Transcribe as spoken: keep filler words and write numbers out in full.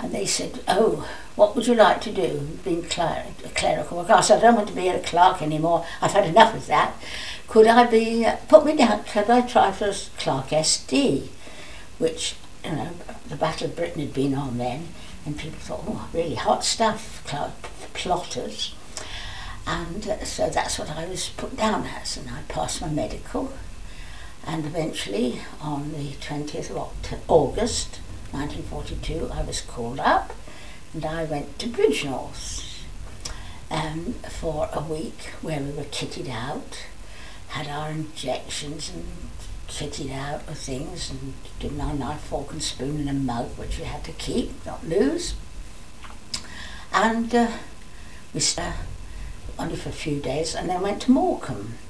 And they said, oh, what would you like to do? Being cler clerical work. I said, I don't want to be a clerk anymore. I've had enough of that. Could I be, uh, put me down, could I try for Clerk S D? Which, you know, the Battle of Britain had been on then, and people thought, oh, really hot stuff, clerk, plotters. And uh, so that's what I was put down as, and I passed my medical. And eventually, on the twentieth of August nineteen forty-two, I was called up, and I went to Bridgnorth um, for a week, where we were kitted out, had our injections and kitted out with things, and given our knife, fork and spoon and a mug, which we had to keep, not lose. And uh, we stayed only for a few days, and then went to Morecambe.